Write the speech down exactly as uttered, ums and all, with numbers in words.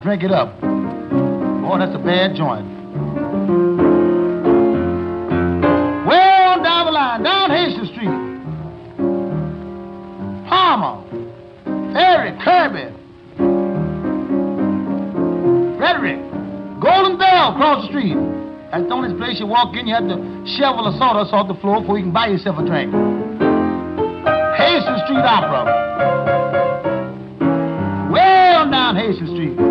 Drink it up. Boy, that's a bad joint. Way on down the line, down Hastings Street. Palmer, Ferry, Kirby, Frederick, Golden Bell across the street. That's the only place you walk in, you have to shovel the sawdust off the floor before you can buy yourself a drink. Hastings Street Opera. Way on down Hastings Street.